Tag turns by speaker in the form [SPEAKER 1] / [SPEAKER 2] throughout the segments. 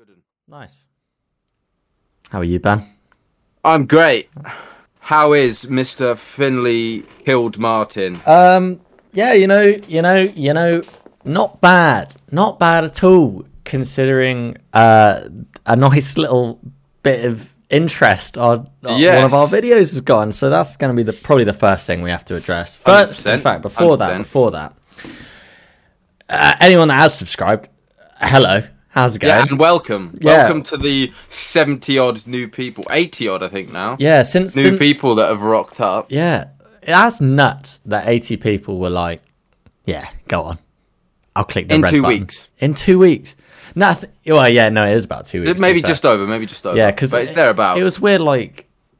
[SPEAKER 1] Wooden.
[SPEAKER 2] Nice. How are you, Ben?
[SPEAKER 1] I'm great. How is Mr. Finley killed Martin?
[SPEAKER 2] Yeah, not bad. Not bad at all, considering a nice little bit of interest on one of our videos has gone. So that's going to be probably the first thing we have to address. First, in fact, before
[SPEAKER 1] 100%.
[SPEAKER 2] that, anyone that has subscribed, hello. How's it going?
[SPEAKER 1] Yeah, and welcome.
[SPEAKER 2] Yeah.
[SPEAKER 1] Welcome to the 70-odd new people. 80-odd, I think, now.
[SPEAKER 2] Yeah, since
[SPEAKER 1] people that have rocked up.
[SPEAKER 2] Yeah, that's nuts that 80 people were like, yeah, go on. I'll click the
[SPEAKER 1] In
[SPEAKER 2] red
[SPEAKER 1] 2
[SPEAKER 2] button.
[SPEAKER 1] weeks.
[SPEAKER 2] In 2 weeks. Nothing. Well, yeah, no, it is about 2 weeks.
[SPEAKER 1] Maybe just over.
[SPEAKER 2] Yeah, because
[SPEAKER 1] but it's thereabouts.
[SPEAKER 2] It was weird, like,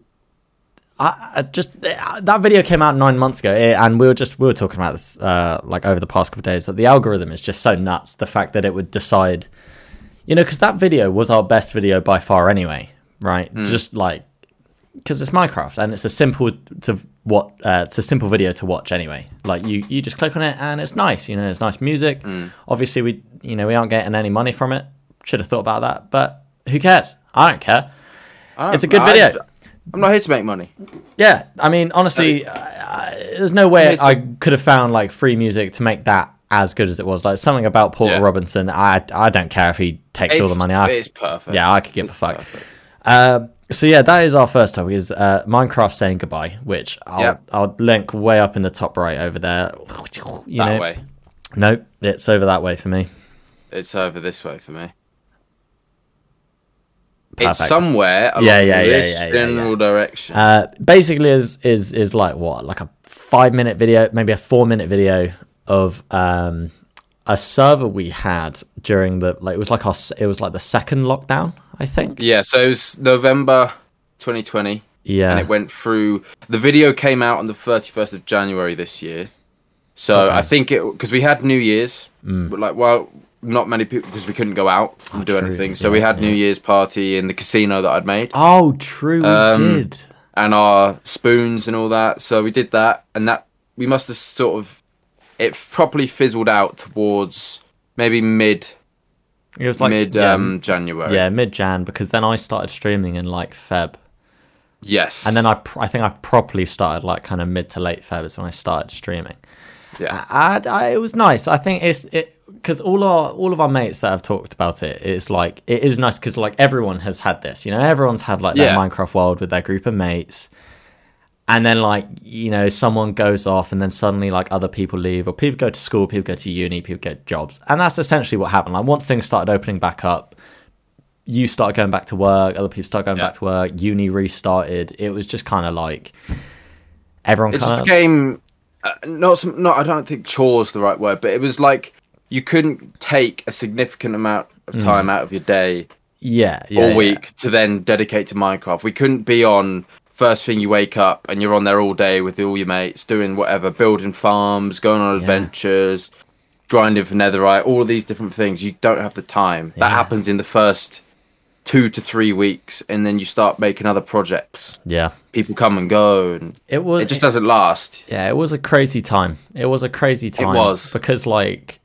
[SPEAKER 2] that video came out 9 months ago, and we were talking about this like over the past couple of days, that the algorithm is just so nuts. The fact that it would decide, because that video was our best video by far anyway, right? Just like, because it's Minecraft and it's a simple video to watch anyway. Like you just click on it and it's nice, it's nice music. Obviously we aren't getting any money from it. Should have thought about that, but who cares? I don't care. It's a good video.
[SPEAKER 1] I'm not here to make money.
[SPEAKER 2] Yeah, I mean, honestly, there's no way I could have found like free music to make that as good as it was. Like something about Porter Robinson, I don't care if he takes all the money.
[SPEAKER 1] It's perfect.
[SPEAKER 2] Yeah, I could give a fuck. So yeah, that is our first topic, is Minecraft saying goodbye, which I'll link way up in the top right over there.
[SPEAKER 1] That way.
[SPEAKER 2] Nope, it's over that way for me.
[SPEAKER 1] It's over this way for me.
[SPEAKER 2] Perfect.
[SPEAKER 1] It's somewhere along this general direction.
[SPEAKER 2] Basically, is like what, like a 5-minute video, maybe a 4-minute video of a server we had during the it was like the second lockdown, I think.
[SPEAKER 1] Yeah, so it was November 2020.
[SPEAKER 2] Yeah,
[SPEAKER 1] and it went through. The video came out on the 31st of January this year. So I think because we had New Year's, but not many people, because we couldn't go out and do anything. So we had New Year's party in the casino that I'd made.
[SPEAKER 2] Oh, true, we did.
[SPEAKER 1] And our spoons and all that. So we did that, and that we must have it properly fizzled out towards maybe mid.
[SPEAKER 2] It was like
[SPEAKER 1] January.
[SPEAKER 2] Yeah, mid-Jan, because then I started streaming in like Feb.
[SPEAKER 1] Yes.
[SPEAKER 2] And then I think I properly started like kind of mid to late Feb is when I started streaming.
[SPEAKER 1] Yeah.
[SPEAKER 2] It was nice. I think because all of our mates that have talked about it, it's like, it is nice because like everyone has had this, everyone's had like their Minecraft world with their group of mates. And then like, someone goes off and then suddenly like other people leave, or people go to school, people go to uni, people get jobs. And that's essentially what happened. Like once things started opening back up, you started going back to work, other people started going back to work, uni restarted. It was just kind of like everyone
[SPEAKER 1] kind of became not I don't think chore's the right word, but it was like you couldn't take a significant amount of time out of your day or week to then dedicate to Minecraft. We couldn't be on first thing you wake up and you're on there all day with all your mates doing whatever, building farms, going on adventures, grinding for netherite, all of these different things. You don't have the time. That happens in the first 2 to 3 weeks, and then you start making other projects.
[SPEAKER 2] Yeah,
[SPEAKER 1] people come and go, and it just doesn't last.
[SPEAKER 2] Yeah, it was a crazy time. It was because like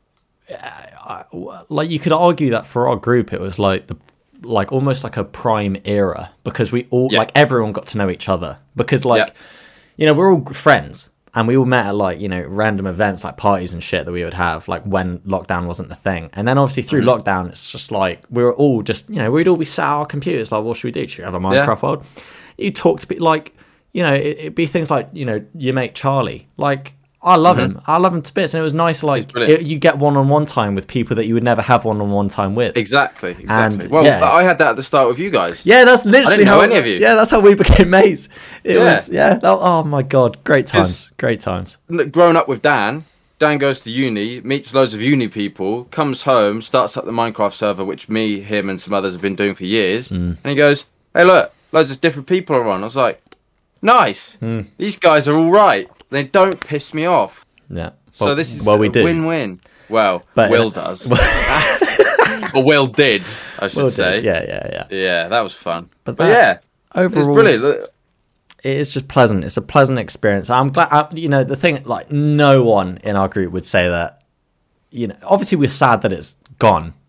[SPEAKER 2] you could argue that for our group it was like almost like a prime era, because we all like everyone got to know each other, because like we're all friends. And we all met at like, random events like parties and shit that we would have like when lockdown wasn't the thing. And then obviously through lockdown, it's just like we were all just, we'd all be sat at our computers like, what should we do? Should we have a Minecraft world? You talk to people like, it'd be things like, your mate Charlie. Like, I love him. I love him to bits. And it was nice, like, you get one-on-one time with people that you would never have one-on-one time with.
[SPEAKER 1] Exactly.
[SPEAKER 2] And,
[SPEAKER 1] well, I had that at the start with you guys.
[SPEAKER 2] Yeah, that's literally
[SPEAKER 1] I didn't know any of you.
[SPEAKER 2] Yeah, that's how we became mates. It was, oh my God, great times. Great times.
[SPEAKER 1] Growing up with Dan goes to uni, meets loads of uni people, comes home, starts up the Minecraft server, which me, him, and some others have been doing for years. And he goes, hey, look, loads of different people are on. I was like, nice. These guys are all right. They don't piss me off.
[SPEAKER 2] Yeah.
[SPEAKER 1] So this is a win-win. Well, Will does. Or Will did, I should say.
[SPEAKER 2] Yeah.
[SPEAKER 1] Yeah, that was fun.
[SPEAKER 2] But
[SPEAKER 1] overall, it's brilliant.
[SPEAKER 2] It is just pleasant. It's a pleasant experience. I'm glad, the thing, like, no one in our group would say that, obviously we're sad that it's gone,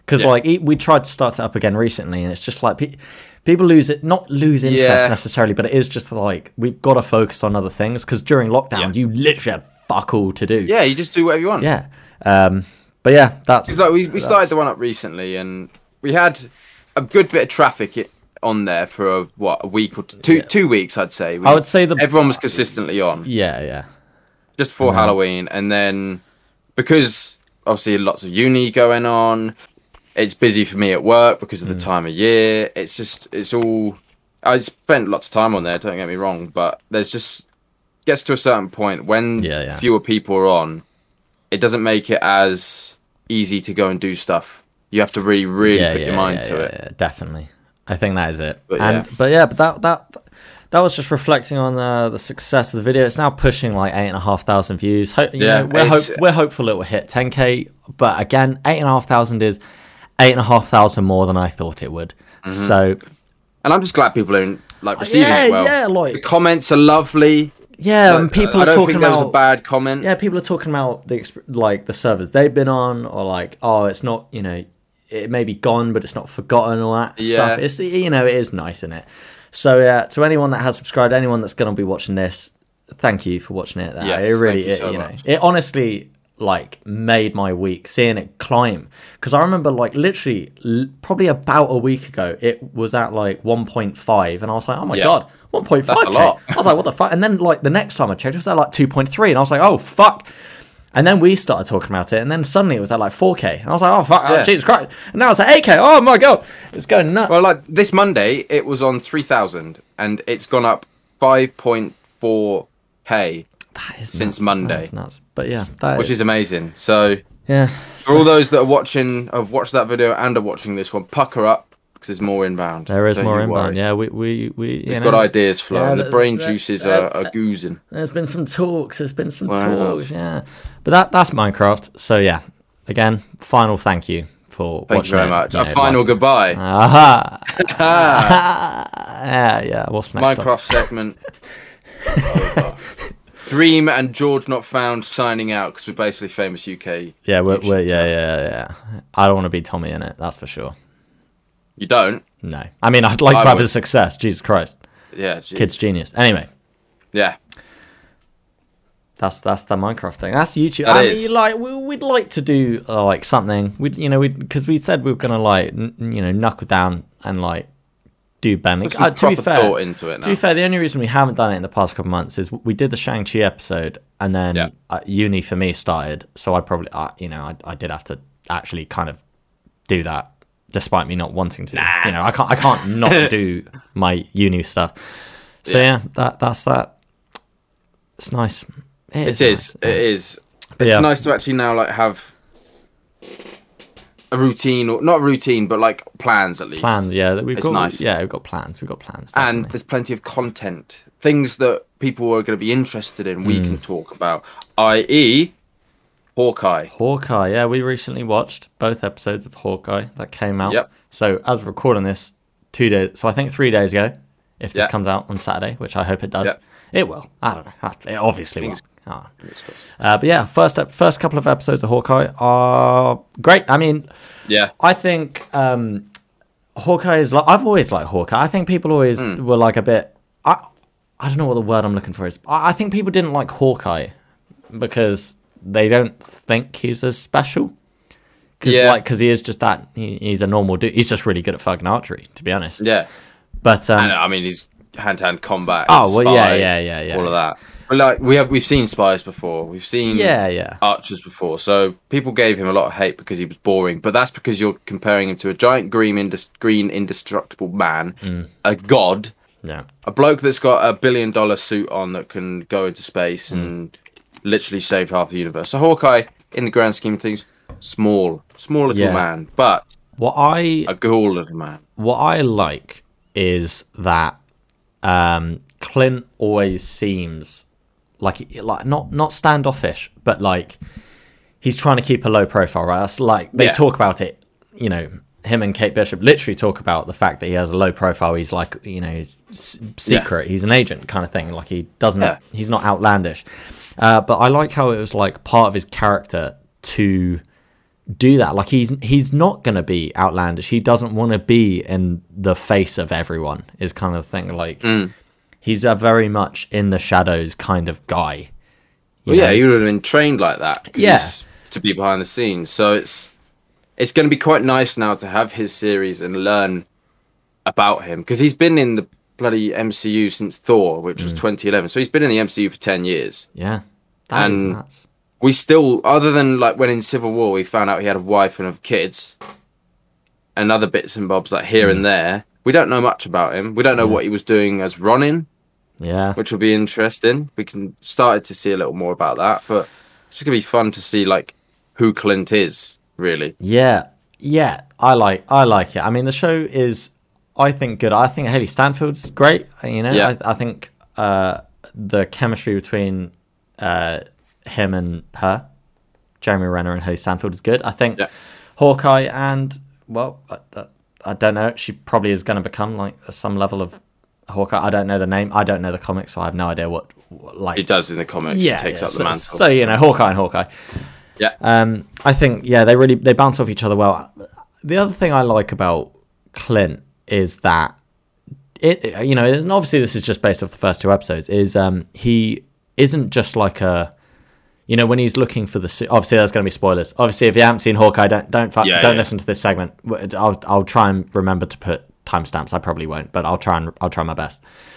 [SPEAKER 2] Because like we tried to start it up again recently, and it's just like people not lose interest necessarily, but it is just like we've got to focus on other things. Because during lockdown, you literally had fuck all to do.
[SPEAKER 1] Yeah, you just do whatever you want.
[SPEAKER 2] Yeah. But yeah, that's...
[SPEAKER 1] It's like we started the one up recently, and we had a good bit of traffic on there for a week or two weeks, I'd say.
[SPEAKER 2] I would say
[SPEAKER 1] everyone was consistently on.
[SPEAKER 2] Yeah.
[SPEAKER 1] Just for Halloween, and then because obviously lots of uni going on, it's busy for me at work because of the time of year. It's all... I spent lots of time on there, don't get me wrong, but there's just... Gets to a certain point when fewer people are on, it doesn't make it as easy to go and do stuff. You have to really put your mind to it.
[SPEAKER 2] Yeah, definitely. I think that is it. But that was just reflecting on the success of the video. It's now pushing like 8,500 views. We're hopeful it will hit 10K. But again, 8,500 is 8,500 more than I thought it would. Mm-hmm. So,
[SPEAKER 1] and I'm just glad people are like receiving it well. Yeah, like the comments are lovely.
[SPEAKER 2] Yeah, and people are talking about... I don't think
[SPEAKER 1] there was a bad comment.
[SPEAKER 2] Yeah, people are talking about the servers they've been on, or like, oh, it's not, it may be gone, but it's not forgotten, all that stuff. It's, it is nice, isn't it? So, to anyone that has subscribed, anyone that's going to be watching this, thank you for watching it.
[SPEAKER 1] Yes,
[SPEAKER 2] it really, it honestly, like, made my week seeing it climb. Because I remember, like, literally, probably about a week ago, it was at like 1.5, and I was like, oh my god. 1.5K.
[SPEAKER 1] That's a lot.
[SPEAKER 2] I was like, what the fuck? And then, like, the next time I checked, it was at like 2.3, and I was like, oh fuck. And then we started talking about it, and then suddenly it was at like 4K, and I was like, oh fuck, Jesus Christ. And now it's at 8K. Oh my god, it's going nuts.
[SPEAKER 1] Well, like this Monday, it was on 3,000, and it's gone up 5.4K since Monday.
[SPEAKER 2] That's nuts. But yeah,
[SPEAKER 1] which is amazing. So
[SPEAKER 2] yeah,
[SPEAKER 1] for all those that are watching, have watched that video and are watching this one, pucker up. Because there's more inbound.
[SPEAKER 2] There is more inbound.
[SPEAKER 1] Worry.
[SPEAKER 2] Yeah, we've
[SPEAKER 1] got ideas flowing. The brain juices are goozing.
[SPEAKER 2] There's been some talks. Yeah, but that's Minecraft. So yeah, again, final thank you for watching.
[SPEAKER 1] Thank you very much. A final goodbye.
[SPEAKER 2] Aha. Yeah. What's next?
[SPEAKER 1] Minecraft segment. Dream and George Not Found signing out because we're basically famous UK.
[SPEAKER 2] Yeah, yeah. I don't want to be Tommy in it. That's for sure.
[SPEAKER 1] You don't?
[SPEAKER 2] No. I mean, I'd like to have his success. Jesus Christ.
[SPEAKER 1] Yeah.
[SPEAKER 2] Kid's genius. Anyway.
[SPEAKER 1] Yeah.
[SPEAKER 2] That's the Minecraft thing. That's YouTube.
[SPEAKER 1] Mean,
[SPEAKER 2] like we'd like to do like something. Because we said we were gonna like knuckle down and like do Ben.
[SPEAKER 1] To be fair, thought into it now.
[SPEAKER 2] To be fair, the only reason we haven't done it in the past couple of months is we did the Shang-Chi episode, and then uni for me started. So I probably I did have to actually kind of do that. Despite me not wanting to, I can't not do my uni stuff. So that's that. It's nice.
[SPEAKER 1] It is. It's nice to actually now like have a routine, or not a routine, but like plans at least.
[SPEAKER 2] Plans, yeah.
[SPEAKER 1] It's nice.
[SPEAKER 2] Yeah, we've got plans. Definitely.
[SPEAKER 1] And there's plenty of content, things that people are going to be interested in. We can talk about, i.e. Hawkeye,
[SPEAKER 2] yeah, we recently watched both episodes of Hawkeye that came out.
[SPEAKER 1] Yep.
[SPEAKER 2] So as we're recording this 2 days, so I think 3 days ago, if this comes out on Saturday, which I hope it does, it will. I don't know. It obviously will. But yeah, first couple of episodes of Hawkeye are great. I mean, I think Hawkeye is like, I've always liked Hawkeye. I think people always were like a bit, I don't know what the word I'm looking for is. I think people didn't like Hawkeye because they don't think he's as special. Because he is just that. He's a normal dude. He's just really good at fucking archery, to be honest.
[SPEAKER 1] Yeah.
[SPEAKER 2] But
[SPEAKER 1] I mean, he's hand-to-hand combat.
[SPEAKER 2] Oh, well,
[SPEAKER 1] spy,
[SPEAKER 2] yeah.
[SPEAKER 1] All of that. But like we've seen spies before. We've seen archers before. So people gave him a lot of hate because he was boring. But that's because you're comparing him to a giant green indestructible man, a god, a bloke that's got $1 billion suit on that can go into space and literally saved half the universe. So Hawkeye, in the grand scheme of things, small little man, but a cool little man.
[SPEAKER 2] What I like is that Clint always seems like not standoffish, but like he's trying to keep a low profile, right? That's like they talk about it, him and Kate Bishop literally talk about the fact that he has a low profile. He's like, he's secret. He's an agent kind of thing. Like he doesn't, he's not outlandish. But I like how it was like part of his character to do that. Like he's not going to be outlandish. He doesn't want to be in the face of everyone. Is kind of the thing. Like he's a very much in the shadows kind of guy.
[SPEAKER 1] Well, yeah, he would have been trained like that. Yeah, to be behind the scenes. So it's going to be quite nice now to have his series and learn about him, because he's been in the bloody MCU since Thor, which was 2011. So he's been in the MCU for 10 years.
[SPEAKER 2] Yeah, that is nuts.
[SPEAKER 1] We still, other than like when in Civil War, we found out he had a wife and kids and other bits and bobs like here and there. We don't know much about him. We don't know what he was doing as Ronin.
[SPEAKER 2] Yeah.
[SPEAKER 1] Which will be interesting. We can start to see a little more about that, but it's just going to be fun to see like who Clint is, really.
[SPEAKER 2] Yeah. Yeah. I like it. I mean, the show is, I think, good. I think Haley Stanfield's great. You know, I think the chemistry between him and her, Jeremy Renner and Haley Stanfield, is good. I think Hawkeye and, well, I don't know. She probably is going to become like some level of Hawkeye. I don't know the name. I don't know the comics, so I have no idea what like
[SPEAKER 1] he does in the comics.
[SPEAKER 2] Yeah,
[SPEAKER 1] he takes up the mantle.
[SPEAKER 2] So you know, Hawkeye and Hawkeye.
[SPEAKER 1] Yeah.
[SPEAKER 2] I think they bounce off each other well. The other thing I like about Clint is that it, you know, and obviously this is just based off the first 2 episodes. Is he isn't just like a, you know, when he's looking for the suit. Obviously, there's going to be spoilers. Obviously, if you haven't seen Hawkeye, don't listen to this segment. I'll try and remember to put timestamps. I probably won't, but I'll try my best.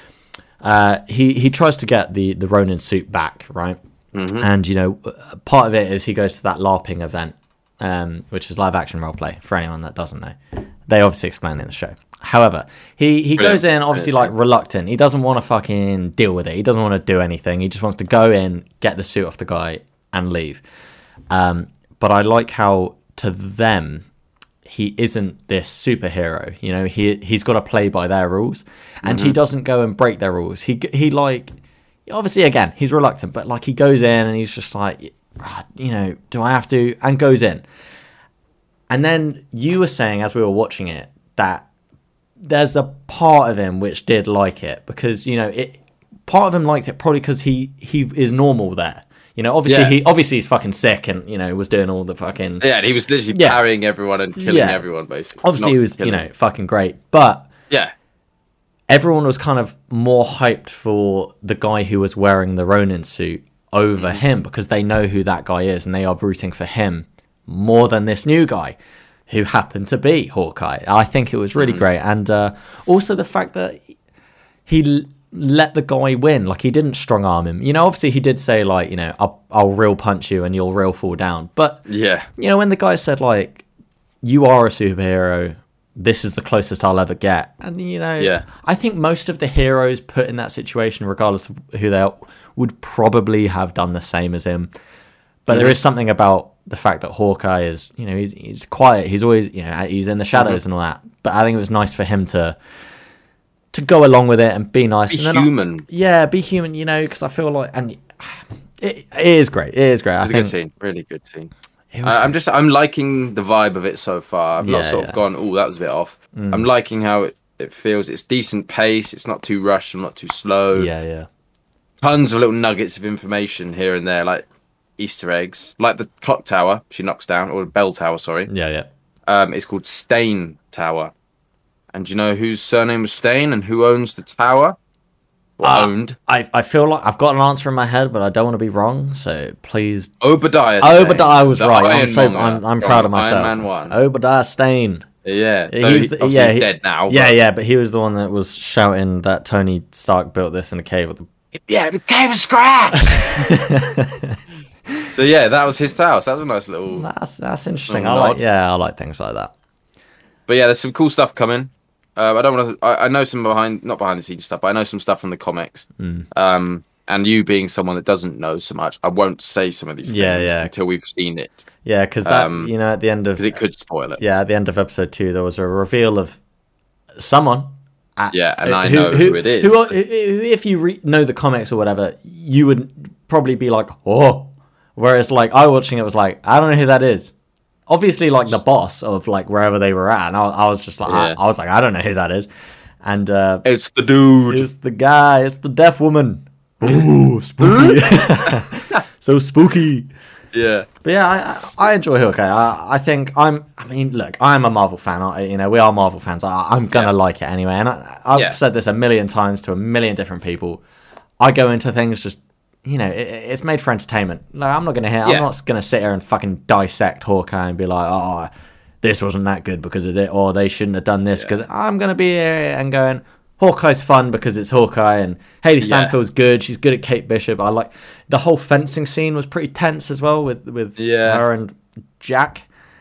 [SPEAKER 2] He tries to get the Ronin suit back, right? Mm-hmm. And you know, part of it is he goes to that LARPing event, which is live action roleplay. For anyone that doesn't know, they obviously explain it in the show. However, he goes in obviously like reluctant. He doesn't want to fucking deal with it. He doesn't want to do anything. He just wants to go in, get the suit off the guy, and leave. But I like how to them he isn't this superhero. You know, he's got to play by their rules, and he doesn't go and break their rules. He like, obviously again he's reluctant, but like he goes in and he's just like, you know, do I have to? And goes in. And then you were saying as we were watching it that there's a part of him which did like it, because you know part of him liked it probably because he is normal there. You know, obviously he's fucking sick and, you know, was doing all the fucking...
[SPEAKER 1] Yeah, and he was literally carrying everyone and killing everyone, basically.
[SPEAKER 2] Obviously he was, you know, fucking great. But everyone was kind of more hyped for the guy who was wearing the Ronin suit over him, because they know who that guy is and they are rooting for him more than this new guy who happened to be Hawkeye. I think it was really great. And also the fact that he let the guy win. Like, he didn't strong arm him. You know, obviously he did say, like, you know, I'll real punch you and you'll real fall down. But, you know, when the guy said, like, you are a superhero, this is the closest I'll ever get. And, you know, I think most of the heroes put in that situation, regardless of who they are, would probably have done the same as him. But there is something about the fact that Hawkeye is, you know, he's quiet. He's always, you know, he's in the shadows and all that. But I think it was nice for him to go along with it and be nice.
[SPEAKER 1] Be human.
[SPEAKER 2] Be human, you know, because I feel like, and it is great. It is great.
[SPEAKER 1] It was a good scene. Really good scene. I'm liking the vibe of it so far. I've not sort of gone, oh, that was a bit off. I'm liking how it feels. It's decent pace. It's not too rushed and not too slow.
[SPEAKER 2] Yeah.
[SPEAKER 1] Tons of little nuggets of information here and there, like Easter eggs. Like the clock tower she knocks down, or the bell tower, sorry.
[SPEAKER 2] Yeah.
[SPEAKER 1] It's called Stain Tower. And do you know whose surname was Stain and who owns the tower? Owned?
[SPEAKER 2] I feel like I've got an answer in my head, but I don't want to be wrong, so please.
[SPEAKER 1] Obadiah
[SPEAKER 2] Stain. Obadiah was right. I'm proud of myself.
[SPEAKER 1] Iron Man 1.
[SPEAKER 2] Obadiah Stane.
[SPEAKER 1] Yeah. So he's dead now.
[SPEAKER 2] Yeah, but he was the one that was shouting that Tony Stark built this in a cave with the...
[SPEAKER 1] Yeah, the cave of scraps! So yeah, that was his house. That was a nice little...
[SPEAKER 2] That's interesting. I like things like that.
[SPEAKER 1] But yeah, there's some cool stuff coming. I don't want to. I know some not behind the scenes stuff, but I know some stuff from the comics. And you being someone that doesn't know so much, I won't say some of these things until we've seen it.
[SPEAKER 2] Yeah, because that, you know, at the end of,
[SPEAKER 1] because it could spoil it.
[SPEAKER 2] Yeah, at the end of episode 2, there was a reveal of someone.
[SPEAKER 1] And I know who it is.
[SPEAKER 2] Who if you know the comics or whatever, you would probably be like, oh. Whereas, like, I watching it was like, I don't know who that is. Obviously, like, the boss of, like, wherever they were at. And I was just like, I was like, I don't know who that is. And
[SPEAKER 1] it's the dude.
[SPEAKER 2] It's the guy. It's the deaf woman. Ooh, spooky. So spooky.
[SPEAKER 1] Yeah.
[SPEAKER 2] But yeah, I enjoy Hawkeye. I think look, I'm a Marvel fan. We are Marvel fans. I'm gonna like it anyway. And I've said this a million times to a million different people. I go into things just, it's made for entertainment. Like, I'm not gonna sit here and fucking dissect Hawkeye and be like, oh, this wasn't that good because of it, or they shouldn't have done this, because I'm gonna be here and going, Hawkeye's fun because it's Hawkeye, and Hayley Steinfeld's good. She's good at Kate Bishop. I like the whole fencing scene was pretty tense as well with her and Jacques.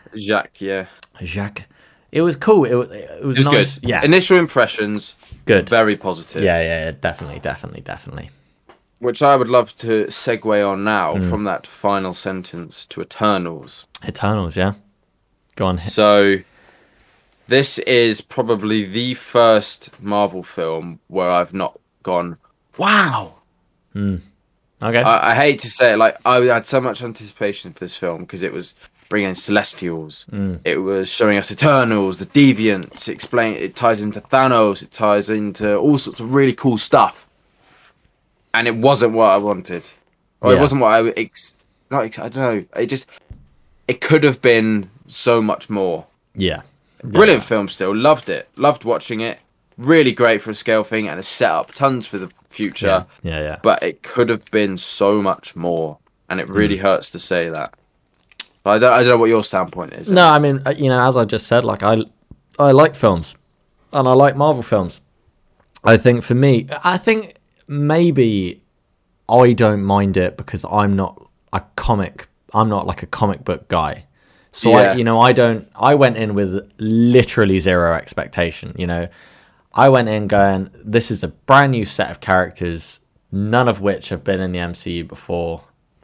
[SPEAKER 2] Jacques. It was cool. It was nice.
[SPEAKER 1] Good. Yeah. Initial impressions.
[SPEAKER 2] Good.
[SPEAKER 1] Very positive.
[SPEAKER 2] Yeah. Definitely.
[SPEAKER 1] Which I would love to segue on now from that final sentence to Eternals.
[SPEAKER 2] Eternals, yeah. Go on.
[SPEAKER 1] So, this is probably the first Marvel film where I've not gone, wow.
[SPEAKER 2] Okay.
[SPEAKER 1] I hate to say it, like, I had so much anticipation for this film because it was bringing in Celestials. It was showing us Eternals, the Deviants. It ties into Thanos. It ties into all sorts of really cool stuff. And it wasn't what I wanted. Or it wasn't what I I don't know. It could have been so much more.
[SPEAKER 2] Yeah.
[SPEAKER 1] Brilliant film still. Loved it. Loved watching it. Really great for a scale thing, and a set up tons for the future.
[SPEAKER 2] Yeah.
[SPEAKER 1] But it could have been so much more, and it really hurts to say that. I don't know what your standpoint is.
[SPEAKER 2] No, I mean, as I just said, like, I like films, and I like Marvel films. I think for me, maybe I don't mind it because I'm not like a comic book guy. So I went in with literally zero expectation. I went in going, this is a brand new set of characters, none of which have been in the MCU before.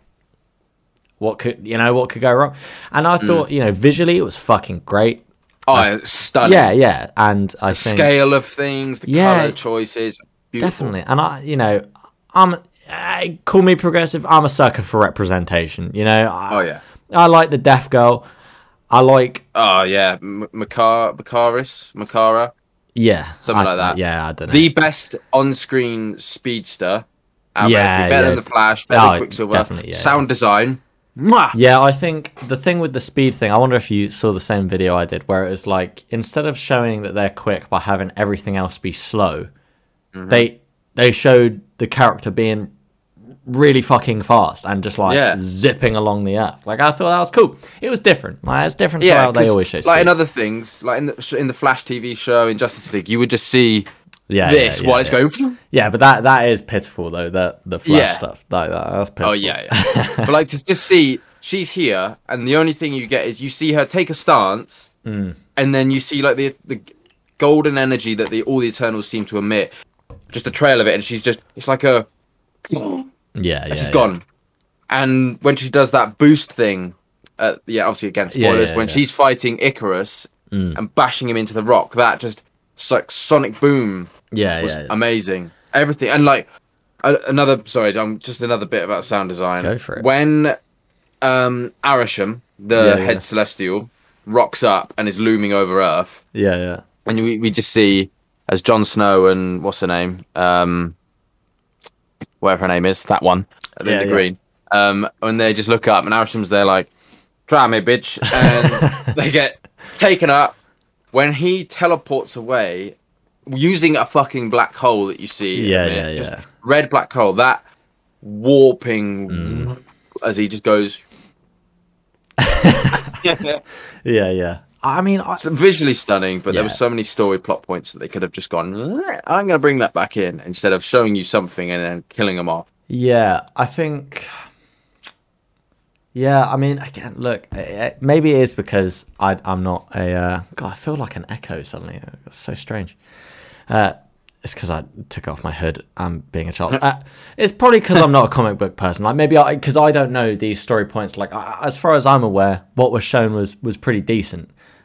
[SPEAKER 2] What could go wrong? And I thought, visually it was fucking great.
[SPEAKER 1] Oh, stunning.
[SPEAKER 2] Yeah. And I think
[SPEAKER 1] scale of things, the color choices, beautiful.
[SPEAKER 2] Definitely. And call me progressive. I'm a sucker for representation. I like the Deaf Girl. I like...
[SPEAKER 1] Oh, yeah. Makara?
[SPEAKER 2] Yeah.
[SPEAKER 1] Something like that.
[SPEAKER 2] Yeah, I don't know.
[SPEAKER 1] The best on-screen speedster out there. Better than The Flash, better than Quicksilver.
[SPEAKER 2] Definitely,
[SPEAKER 1] sound design.
[SPEAKER 2] Mwah! Yeah, I think the thing with the speed thing, I wonder if you saw the same video I did, where it was like, instead of showing that they're quick by having everything else be slow, they showed the character being really fucking fast and just zipping along the earth. Like, I thought that was cool. It was different. Like, it's different to how they always show speed.
[SPEAKER 1] Like in other things, like in the Flash TV show, in Justice League, you would just see while it's going.
[SPEAKER 2] Yeah, but that is pitiful though. The Flash stuff, that's pitiful.
[SPEAKER 1] Oh yeah. But like to just see she's here, and the only thing you get is you see her take a stance, and then you see like the golden energy that all the Eternals seem to emit, just a trail of it, and it's like a. She's gone. And when she does that boost thing, obviously again spoilers, when she's fighting Icarus and bashing him into the rock, that just like sonic boom was amazing. Everything. And like another bit about sound design.
[SPEAKER 2] Go for it.
[SPEAKER 1] When Arishem, the head Celestial, rocks up and is looming over Earth.
[SPEAKER 2] And
[SPEAKER 1] we just see as Jon Snow and what's her name? Whatever her name is, that one, the green. When they just look up and Arishem's there like, try me, bitch. And they get taken up. When he teleports away, using a fucking black hole that you see. Just red black hole, that warping as he just goes. I mean, it's visually stunning, but there were so many story plot points that they could have just gone, I'm going to bring that back in, instead of showing you something and then killing them off.
[SPEAKER 2] Yeah, I think... Yeah, I mean, again, look, maybe it is because I'm not a... God, I feel like an echo suddenly. It's so strange. It's because I took off my hood. I'm being a child. It's probably because I'm not a comic book person. Like maybe because I don't know these story points. Like as far as I'm aware, what was shown was pretty decent.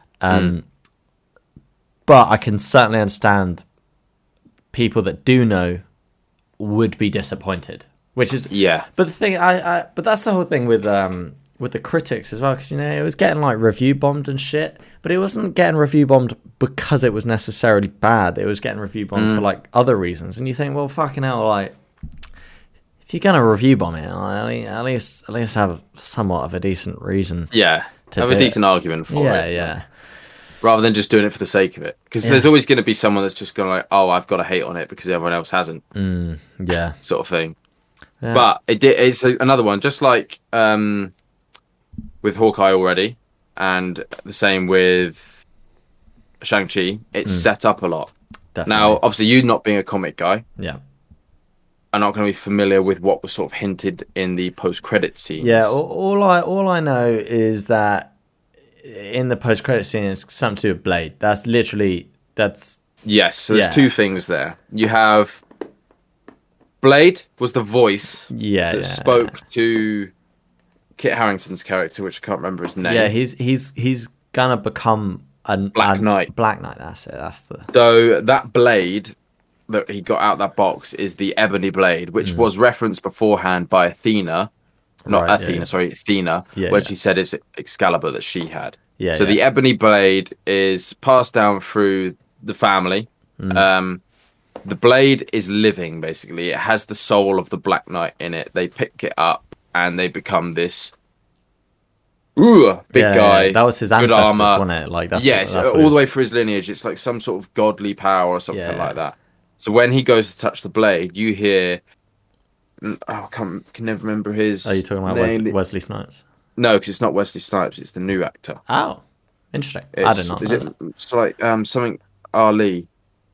[SPEAKER 2] But I can certainly understand people that do know would be disappointed. Which is But the thing, but that's the whole thing with the critics as well, because it was getting like review bombed and shit. But it wasn't getting review bombed because it was necessarily bad. It was getting review bombed for like other reasons. And you think, well, fucking hell, like if you're gonna review bomb it, at least have somewhat of a decent reason.
[SPEAKER 1] Yeah, have a decent argument for it.
[SPEAKER 2] Yeah.
[SPEAKER 1] Rather than just doing it for the sake of it, because there's always going to be someone that's just going to like, oh, I've got to hate on it because everyone else hasn't.
[SPEAKER 2] Yeah,
[SPEAKER 1] sort of thing. Yeah. But it's another one, just like with Hawkeye already, and the same with Shang-Chi. It's set up a lot. Definitely. Now, obviously, you not being a comic guy, are not going to be familiar with what was sort of hinted in the post-credit scenes.
[SPEAKER 2] Yeah, all I know is that in the post-credit scene is something to do with Blade.
[SPEAKER 1] Yes, so there's two things there. You have Blade was the voice that spoke to Kit Harington's character, which I can't remember his name.
[SPEAKER 2] Yeah, he's gonna become
[SPEAKER 1] Black Knight.
[SPEAKER 2] Black Knight, that's it.
[SPEAKER 1] So that blade that he got out that box is the Ebony Blade, which was referenced beforehand by Athena. Athena, where she said it's Excalibur that she had. The Ebony Blade is passed down through the family. The blade is living, basically. It has the soul of the Black Knight in it. They pick it up and they become this big guy.
[SPEAKER 2] That was his ancestors, wasn't it? Like that's
[SPEAKER 1] all the way through his lineage. It's like some sort of godly power or something like that. So when he goes to touch the blade, you hear. I can never remember his.
[SPEAKER 2] Are you talking about Wesley Snipes?
[SPEAKER 1] No, because it's not Wesley Snipes. It's the new actor.
[SPEAKER 2] Oh, interesting. I did not know.
[SPEAKER 1] It's like something Ali.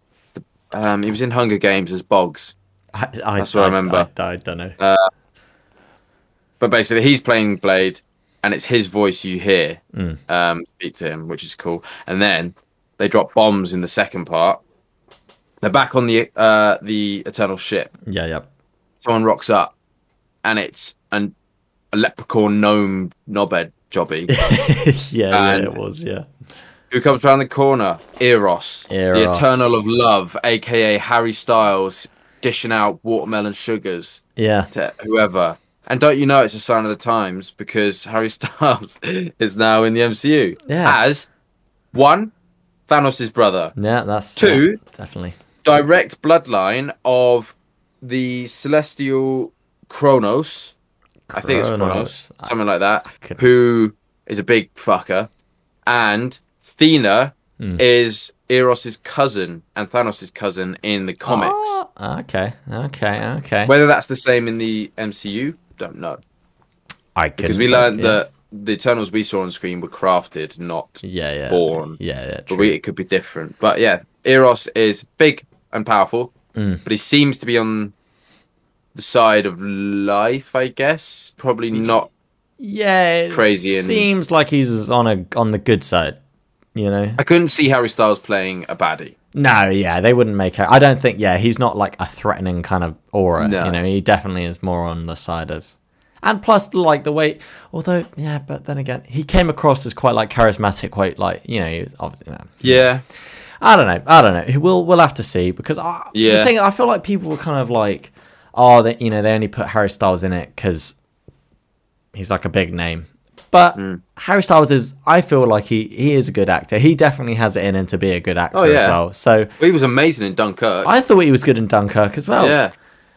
[SPEAKER 1] He was in Hunger Games as Boggs. That's what I remember.
[SPEAKER 2] I don't know.
[SPEAKER 1] But basically, he's playing Blade, and it's his voice you hear speak to him, which is cool. And then they drop bombs in the second part. They're back on the Eternal ship.
[SPEAKER 2] Yeah.
[SPEAKER 1] Someone rocks up, and it's a leprechaun gnome knobhead jobby.
[SPEAKER 2] It was.
[SPEAKER 1] Who comes around the corner? Eros, the Eternal of Love, aka Harry Styles, dishing out watermelon sugars. To whoever. And don't you know it's a sign of the times, because Harry Styles is now in the MCU as one, Thanos' brother.
[SPEAKER 2] Yeah, that's
[SPEAKER 1] two,
[SPEAKER 2] definitely
[SPEAKER 1] direct bloodline of the celestial Kronos. I think it's Kronos, something like that. Who is a big fucker, and Athena is Eros' cousin and Thanos' cousin in the comics.
[SPEAKER 2] Oh, okay.
[SPEAKER 1] Whether that's the same in the MCU, don't know. Because we learned that the Eternals we saw on screen were crafted, not born.
[SPEAKER 2] True.
[SPEAKER 1] But it could be different. But yeah, Eros is big and powerful, but he seems to be on the side of life, I guess. Probably not.
[SPEAKER 2] Yeah,
[SPEAKER 1] crazy.
[SPEAKER 2] It seems like he's on the good side. You know,
[SPEAKER 1] I couldn't see Harry Styles playing a baddie.
[SPEAKER 2] No, they wouldn't make it. I don't think. Yeah, he's not like a threatening kind of aura. No. You know, he definitely is more on the side of. And plus, like the way, but then again, he came across as quite like charismatic, quite like
[SPEAKER 1] Yeah.
[SPEAKER 2] I don't know. We'll have to see, because the thing, I feel like people were kind of like, they only put Harry Styles in it because he's like a big name. But Harry Styles I feel like he is a good actor. He definitely has it in him to be a good actor as well. So
[SPEAKER 1] he was amazing in Dunkirk.
[SPEAKER 2] I thought he was good in Dunkirk as well.
[SPEAKER 1] Yeah.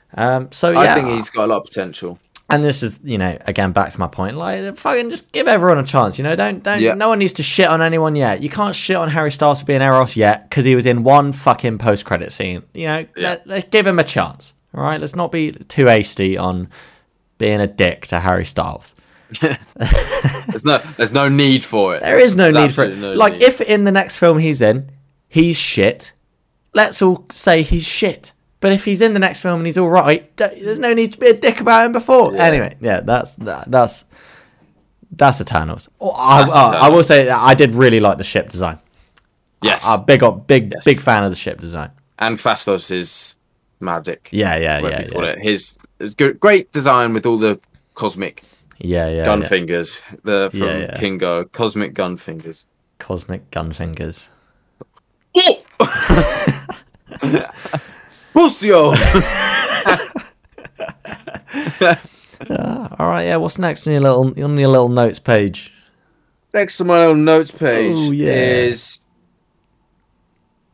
[SPEAKER 1] I think he's got a lot of potential.
[SPEAKER 2] And this is, again, back to my point. Like, fucking just give everyone a chance. Don't. No one needs to shit on anyone yet. You can't shit on Harry Styles for being Eros yet, because he was in one fucking post-credit scene. Let's give him a chance. All right, let's not be too hasty on being a dick to Harry Styles.
[SPEAKER 1] There's no need for it.
[SPEAKER 2] There is no need for it. Like, if in the next film he's in, he's shit, let's all say he's shit. But if he's in the next film and he's all right, there's no need to be a dick about him before. Yeah. Anyway, that's Eternals. I will say that I did really like the ship design.
[SPEAKER 1] Yes,
[SPEAKER 2] big fan of the ship design.
[SPEAKER 1] And Phastos' magic.
[SPEAKER 2] Yeah.
[SPEAKER 1] Call it. His great design with all the cosmic. Gun fingers. From Kingo, cosmic gun fingers.
[SPEAKER 2] Cosmic gun fingers.
[SPEAKER 1] Bussio!
[SPEAKER 2] All right, what's next on your little notes page?
[SPEAKER 1] Next on my little notes page is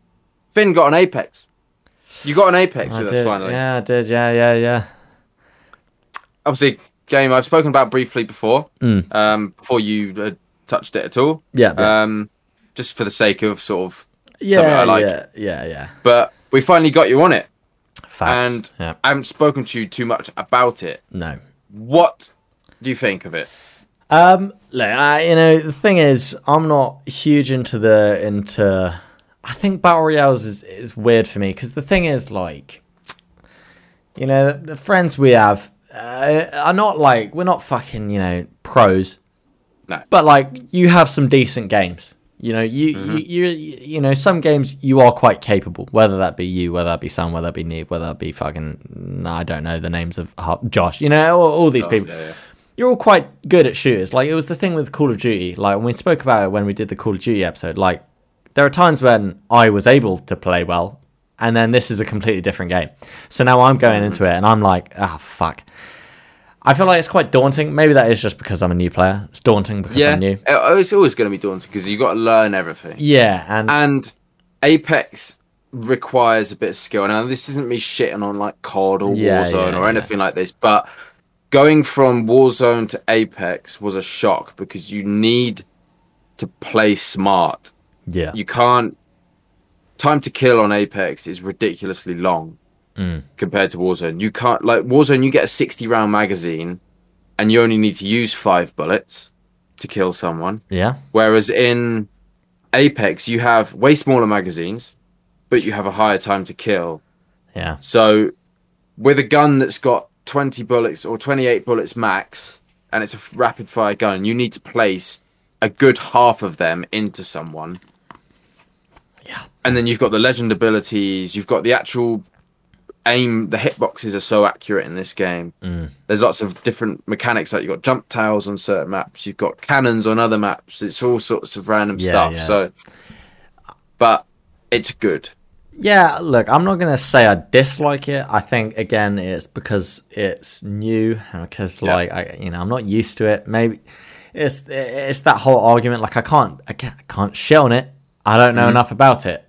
[SPEAKER 1] Finn got an Apex. You got an Apex with us finally.
[SPEAKER 2] Yeah, I did. Yeah.
[SPEAKER 1] obviously game I've spoken about briefly before. Before you touched it at all.
[SPEAKER 2] Yeah.
[SPEAKER 1] Just for the sake of sort of something I like.
[SPEAKER 2] Yeah.
[SPEAKER 1] But we finally got you on it.
[SPEAKER 2] Facts.
[SPEAKER 1] And I haven't spoken to you too much about it.
[SPEAKER 2] No.
[SPEAKER 1] What do you think of it?
[SPEAKER 2] Look, the thing is, I'm not huge into. I think battle royales is weird for me because the thing is, like, the friends we have are not like we're not fucking pros.
[SPEAKER 1] No.
[SPEAKER 2] But like you have some decent games. You some games you are quite capable. Whether that be you, whether that be Sam, whether that be Neve, whether that be fucking I don't know the names of Josh. All these people.
[SPEAKER 1] Yeah.
[SPEAKER 2] You're all quite good at shooters. Like, it was the thing with Call of Duty. Like, when we spoke about it when we did the Call of Duty episode, like, there are times when I was able to play well, and then this is a completely different game. So now I'm going into it, and I'm like, fuck. I feel like it's quite daunting. Maybe that is just because I'm a new player. It's daunting because I'm new.
[SPEAKER 1] It's always going to be daunting because you've got to learn everything.
[SPEAKER 2] Yeah,
[SPEAKER 1] and Apex requires a bit of skill. Now, this isn't me shitting on, like, COD or Warzone or anything like this, but going from Warzone to Apex was a shock because you need to play smart.
[SPEAKER 2] Yeah.
[SPEAKER 1] You can't... Time to kill on Apex is ridiculously long compared to Warzone. You can't... Like, Warzone, you get a 60-round magazine and you only need to use 5 bullets to kill someone.
[SPEAKER 2] Yeah.
[SPEAKER 1] Whereas in Apex, you have way smaller magazines, but you have a higher time to kill.
[SPEAKER 2] Yeah.
[SPEAKER 1] So, with a gun that's got 20 bullets or 28 bullets max, and it's a rapid fire gun, you need to place a good half of them into someone.
[SPEAKER 2] Yeah.
[SPEAKER 1] And then you've got the legend abilities, you've got the actual aim, the hitboxes are so accurate in this game. There's lots of different mechanics, like you've got jump towers on certain maps, you've got cannons on other maps, it's all sorts of random stuff.
[SPEAKER 2] Yeah.
[SPEAKER 1] So, but it's good.
[SPEAKER 2] Yeah, look, I'm not going to say I dislike it. I think, again, it's because it's new and because, I'm not used to it. Maybe it's that whole argument, like, I can't shit on it. I don't know enough about it.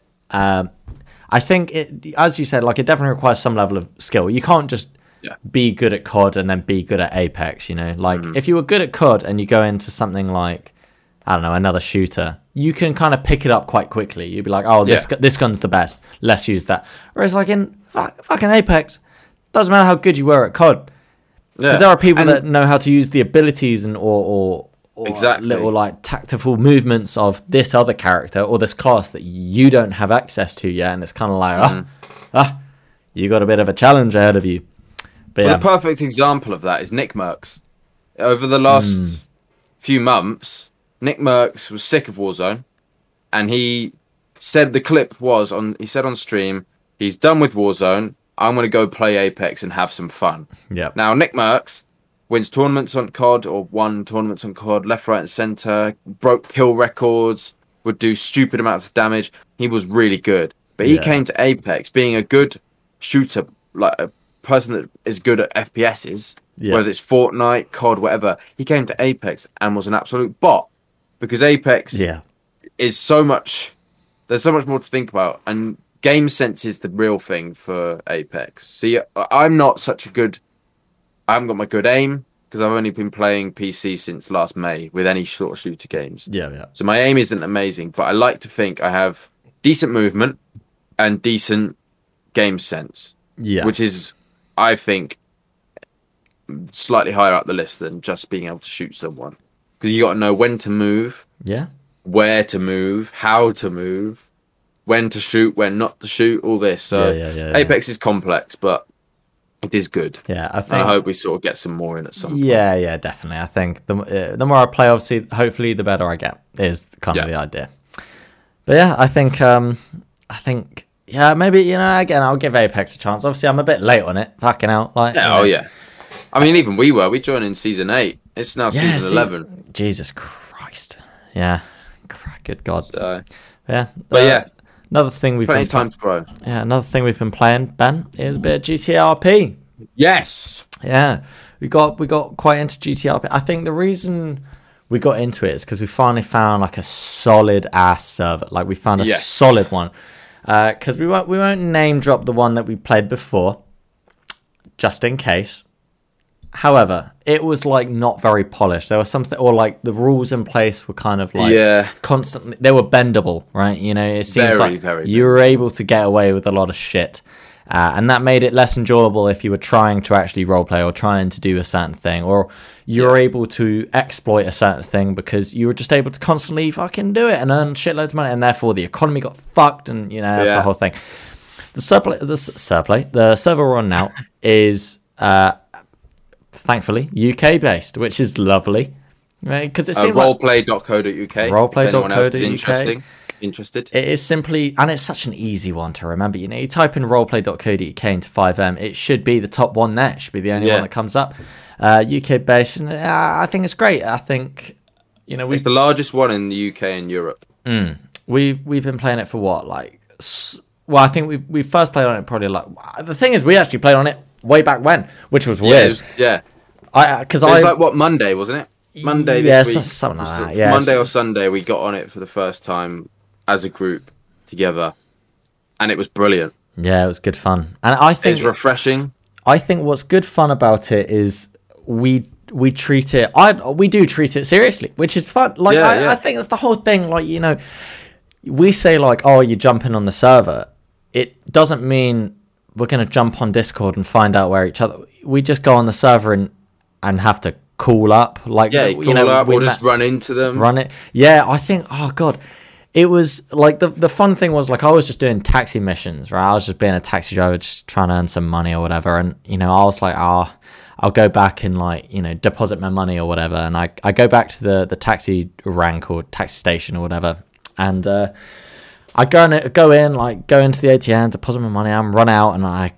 [SPEAKER 2] I think, as you said, like, it definitely requires some level of skill. You can't just be good at COD and then be good at Apex, Like, if you were good at COD and you go into something like, I don't know, another shooter, you can kind of pick it up quite quickly. You'd be like, this gun's the best. Let's use that. Whereas, like, in fucking Apex, doesn't matter how good you were at COD. Because there are people that know how to use the abilities and or
[SPEAKER 1] exactly.
[SPEAKER 2] little, like, tactical movements of this other character or this class that you don't have access to yet. And it's kind of like, you got a bit of a challenge ahead of you. But
[SPEAKER 1] the perfect example of that is Nick Merckx. Over the last few months, Nick Merckx was sick of Warzone, and he said he said on stream, he's done with Warzone, I'm going to go play Apex and have some fun.
[SPEAKER 2] Yeah.
[SPEAKER 1] Now, Nick Merckx wins tournaments on COD, or won tournaments on COD, left, right, and centre, broke kill records, would do stupid amounts of damage. He was really good. But he came to Apex being a good shooter, like a person that is good at FPSs, whether it's Fortnite, COD, whatever. He came to Apex and was an absolute bot. Because Apex is so much... There's so much more to think about. And game sense is the real thing for Apex. See, I'm not such a good... I haven't got my good aim, because I've only been playing PC since last May with any sort of shooter games.
[SPEAKER 2] Yeah.
[SPEAKER 1] So my aim isn't amazing, but I like to think I have decent movement and decent game sense.
[SPEAKER 2] Yeah.
[SPEAKER 1] Which is, I think, slightly higher up the list than just being able to shoot someone. Because you got to know when to move, where to move, how to move, when to shoot, when not to shoot, all this. So Apex is complex, but it is good.
[SPEAKER 2] Yeah,
[SPEAKER 1] I hope we sort of get some more in at some point.
[SPEAKER 2] Yeah, definitely. I think the more I play, obviously, hopefully, the better I get. Is kind of the idea. But yeah, I think maybe again, I'll give Apex a chance. Obviously, I'm a bit late on it. Fucking out, like.
[SPEAKER 1] Yeah, I mean, even we joined in season 8. It's now season 11.
[SPEAKER 2] Jesus Christ. Yeah. Good God.
[SPEAKER 1] So,
[SPEAKER 2] yeah.
[SPEAKER 1] But
[SPEAKER 2] another thing we've
[SPEAKER 1] plenty of time to grow.
[SPEAKER 2] Yeah, another thing we've been playing, Ben, is a bit of GTRP.
[SPEAKER 1] Yes.
[SPEAKER 2] Yeah. We got quite into GTRP. I think the reason we got into it is because we finally found like a solid ass server. Like we found a solid one. Because we won't name drop the one that we played before, just in case. However, it was like not very polished. There was something, or like the rules in place were kind of like constantly, they were bendable, right? You know, it seems like you were able to get away with a lot of shit. And that made it less enjoyable if you were trying to actually roleplay or trying to do a certain thing, or you were able to exploit a certain thing because you were just able to constantly fucking do it and earn shitloads of money, and therefore the economy got fucked, and you know, that's the whole thing. The server we're on now is thankfully UK based, which is lovely, right? Because it's
[SPEAKER 1] roleplay.co.uk.
[SPEAKER 2] Roleplay.co.uk.
[SPEAKER 1] Interested?
[SPEAKER 2] It is simply, and it's such an easy one to remember. You know, you type in roleplay.co.uk into FiveM, it should be the top one there. It should be the only one that comes up. UK based, and I think it's great. I think, you know,
[SPEAKER 1] it's the largest one in the UK and Europe.
[SPEAKER 2] We've been playing it for what, like, well, I think we first played on it probably like, the thing is, we actually played on it way back when, which was weird.
[SPEAKER 1] It was like what, Monday, wasn't it? Monday this week.
[SPEAKER 2] Something like that. Yeah,
[SPEAKER 1] Monday or Sunday, we got on it for the first time as a group together, and it was brilliant.
[SPEAKER 2] Yeah, it was good fun, and I think
[SPEAKER 1] it's refreshing.
[SPEAKER 2] I think what's good fun about it is we treat it. We do treat it seriously, which is fun. Like I think that's the whole thing. Like, you know, we say like, oh, you're jumping on the server. It doesn't mean we're going to jump on Discord and find out where each other. We just go on the server and have to call up. Like,
[SPEAKER 1] you know, up, or just run into them.
[SPEAKER 2] Run it. Yeah, I think. Oh God. It was like the fun thing was like I was just doing taxi missions, right? I was just being a taxi driver, just trying to earn some money or whatever. And, you know, I was like, I'll go back and like, you know, deposit my money or whatever. And I go back to the taxi rank or taxi station or whatever. And I go in, like go into the ATM, deposit my money, and run out, and I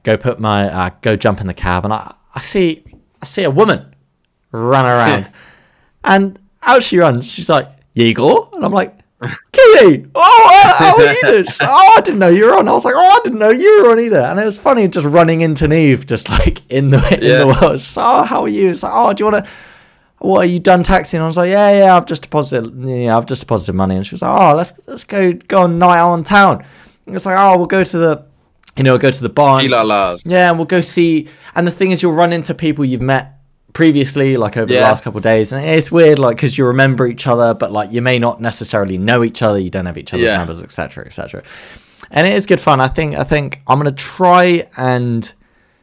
[SPEAKER 2] go jump in the cab, and I see a woman run around, and out she runs. She's like, Igor, and I'm like, Kitty, how are you doing? I didn't know you were on. I was like, I didn't know you were on either. And it was funny just running into Neve, just like in the world. She's like, how are you? It's like, do you want to? What, are you done taxiing? I was like, yeah, I've just deposited money. And she was like, let's go on night out on town. And it's like, we'll go to the barn. Yeah, and we'll go see. And the thing is, you'll run into people you've met previously, like over the last couple of days, and it's weird, like, because you remember each other, but like you may not necessarily know each other, you don't have each other's numbers, etc. And it is good fun. I think I'm gonna try and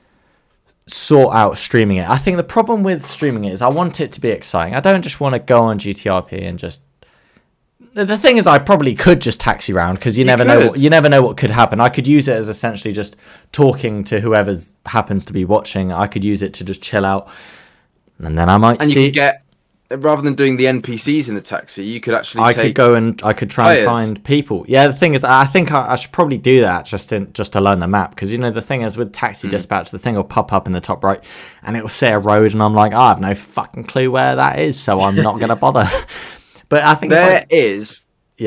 [SPEAKER 2] sort out streaming it. I think the problem with streaming it is I want it to be exciting. I don't just want to go on GTRP and just. The thing is, I probably could just taxi around, because you never know what could happen. I could use it as essentially just talking to whoever happens to be watching. I could use it to just chill out. And then I might
[SPEAKER 1] you could get, rather than doing the NPCs in the taxi, you could actually
[SPEAKER 2] I could try and find people. Yeah, the thing is, I think I should probably do that just to learn the map, because, you know, the thing is with Taxi Dispatch, the thing will pop up in the top right, and it will say a road, and I'm like, I have no fucking clue where that is, so I'm not going to bother. But I think
[SPEAKER 1] there is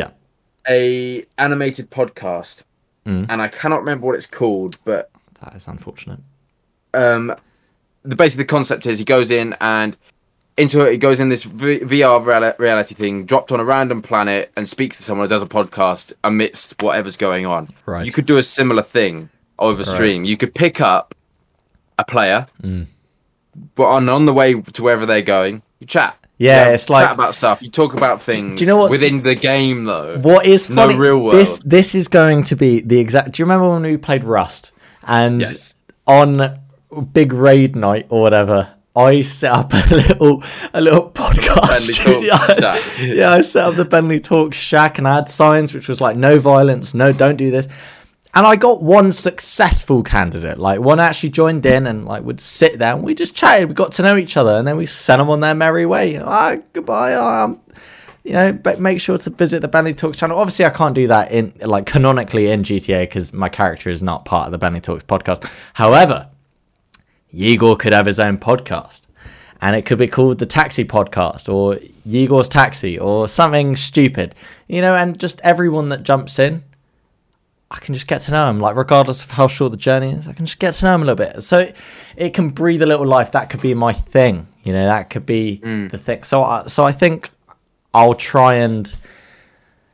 [SPEAKER 1] a animated podcast, and I cannot remember what it's called, but
[SPEAKER 2] that is unfortunate.
[SPEAKER 1] Basically the concept is he goes in this VR reality thing, dropped on a random planet, and speaks to someone who does a podcast amidst whatever's going on.
[SPEAKER 2] Right.
[SPEAKER 1] You could do a similar thing over stream. You could pick up a player, but on the way to wherever they're going, you chat.
[SPEAKER 2] Yeah, it's like
[SPEAKER 1] chat about stuff. You talk about things.
[SPEAKER 2] Do you know what,
[SPEAKER 1] within the game, though?
[SPEAKER 2] What is funny?
[SPEAKER 1] No real world.
[SPEAKER 2] This is going to be the exact. Do you remember when we played Rust? And on Big Raid night or whatever, I set up a little podcast studio. I set up the Bentley Talk Shack, and I had signs which was like, no violence, no, don't do this. And I got one successful candidate. Like, one actually joined in and like would sit there, and we just chatted. We got to know each other, and then we sent them on their merry way. Goodbye. You know, but make sure to visit the Bentley Talks channel. Obviously, I can't do that in like canonically in GTA, because my character is not part of the Bentley Talks podcast. However, Igor could have his own podcast, and it could be called the Taxi Podcast, or Igor's Taxi, or something stupid, you know. And just everyone that jumps in, I can just get to know him, like, regardless of how short the journey is. I can just get to know him a little bit, so it can breathe a little life. That could be my thing, you know. That could be the thing. So I think I'll try and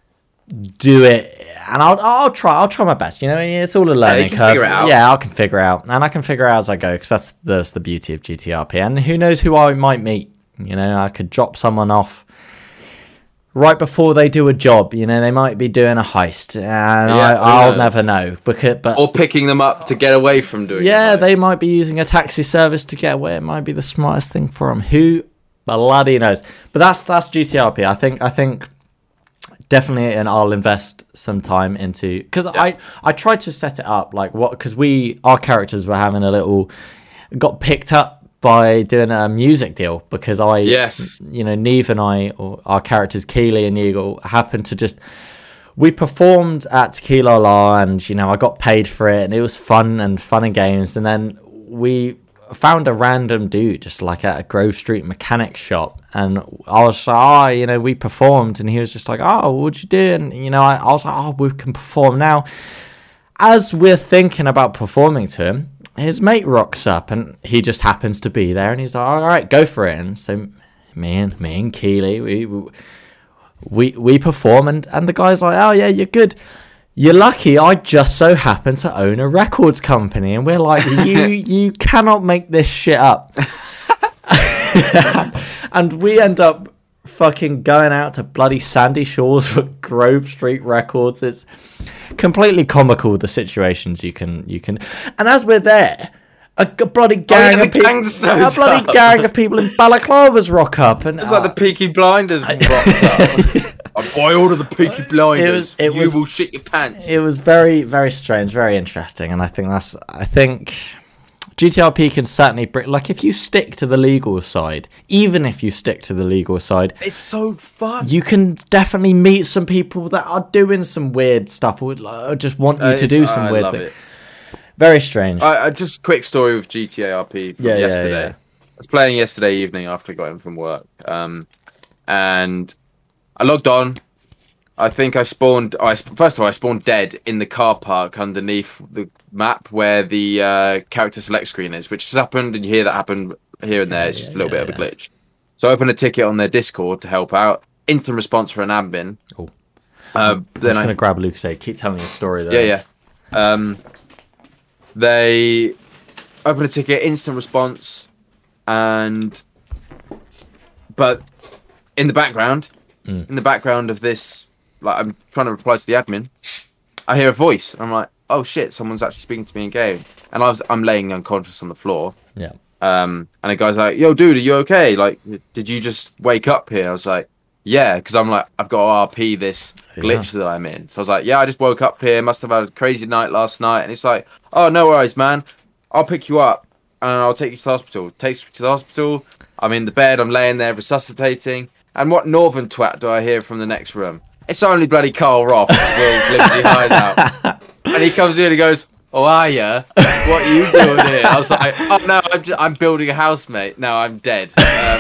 [SPEAKER 2] do it. And I'll try my best. It's all a learning curve. Yeah, I can figure it out, and I can figure it out as I go, because that's the beauty of GTRP. And who knows who I might meet? I could drop someone off right before they do a job. They might be doing a heist, and I'll never know.
[SPEAKER 1] Or picking them up to get away from doing.
[SPEAKER 2] Yeah, they might be using a taxi service to get away. It might be the smartest thing for them. Who bloody knows? But that's GTRP. I think. Definitely, and I'll invest some time into, because I tried to set it up because our characters were having got picked up by doing a music deal, because Neve and I, or our characters Keely and Eagle, happened to we performed at Tequila La, and I got paid for it, and it was fun and games, and then we found a random dude just at a Grove Street mechanic shop, and I was like, we performed, and he was just like, what'd you do? And I was like, we can perform now. As we're thinking about performing to him, his mate rocks up, and he just happens to be there, and he's like, all right, go for it. And so me and Keely, we perform, and the guy's like, oh yeah, you're good. You're lucky I just so happen to own a records company. And we're like, you cannot make this shit up. And we end up fucking going out to bloody Sandy Shores for Grove Street Records. It's completely comical, the situations you can. And as we're there, a bloody gang of people, gang of people in balaclavas rock up, and
[SPEAKER 1] it's like the Peaky Blinders rocked up. I buy all of the Peaky Blinders. You will shit your pants.
[SPEAKER 2] It was very, very strange, very interesting, and I think GTRP can certainly if you stick to the legal side, even if you stick to the legal side,
[SPEAKER 1] it's so fun.
[SPEAKER 2] You can definitely meet some people that are doing some weird stuff, or just want you to do some weird thing. Very strange.
[SPEAKER 1] Just quick story with GTRP from yesterday. Yeah. I was playing yesterday evening after I got in from work, and I logged on. I think I spawned. First of all, I spawned dead in the car park underneath the map where the character select screen is, which has happened, and you hear that happen here and there. It's just a little bit of a glitch. So I opened a ticket on their Discord to help out. Instant response for an admin.
[SPEAKER 2] Cool. I'm just going to grab Luke. Keep telling your story though.
[SPEAKER 1] Yeah. They open a ticket, instant response, but in the background of this, I'm trying to reply to the admin, I hear a voice. I'm like, oh shit, someone's actually speaking to me in game, and I'm laying unconscious on the floor.
[SPEAKER 2] Yeah.
[SPEAKER 1] And the guy's like, yo, dude, are you okay? Did you just wake up here? I was like, yeah, because I'm like, I've got to RP this glitch that I'm in. So I was like, yeah, I just woke up here. Must have had a crazy night last night. And it's like, oh, no worries, man. I'll pick you up and I'll take you to the hospital. Takes me to the hospital. I'm in the bed. I'm laying there resuscitating. And what northern twat do I hear from the next room? It's only bloody Carl Roth. Will Liberty Hideout. And he comes in and he goes, oh, are ya? What are you doing here? I was like, oh, no, I'm building a house, mate. No, I'm dead.